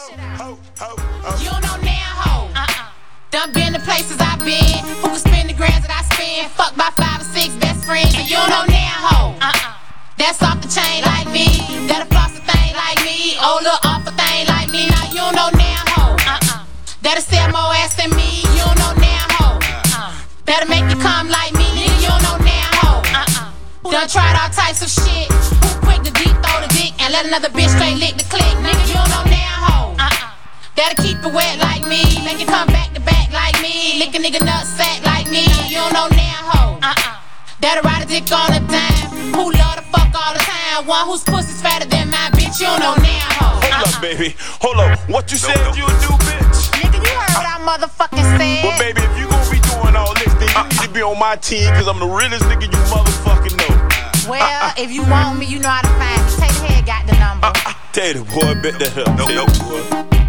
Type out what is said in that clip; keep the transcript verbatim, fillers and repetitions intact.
You don't know now, ho. Uh-uh. Done been the places I've been. Who can spend the grands that I spend? Fuck by five or six best friends, and you don't know now, ho. Uh-uh. That's off the chain like me. That'll floss a thing like me. Oh, look off a thing like me. Now you don't know now, ho. Uh-uh. That'll sell more ass than me. You don't know now, ho. Uh-uh. That'll make you come like me. Nigga, you don't know now, ho. Uh-uh. Done tried all types of shit. Who quick to deep throw the dick and let another bitch straight lick the click. Nigga, you don't know now, ho. Uh-uh. That'll keep it wet like me. Make it come back to back like me. Lick a nigga nutsack like me. You don't know now, ho. Uh-uh. That'll ride a dick on a dime. Who love to fuck all the time. One whose pussy's fatter than mine. Bitch, you don't know now, ho. Hold uh-uh. up, baby. Hold up. What you said you would do, bitch? Nigga, you heard what I motherfucking said. Well, baby, if you gon' be doing all this, then you uh-uh. need to be on my team, cause I'm the realest nigga you motherfucking know. Well, uh-uh. if you want me, you know how to find me. Take the head, got the number. Uh-uh. Tell you the boy, bet that up. Nope, Tell nope. you, boy.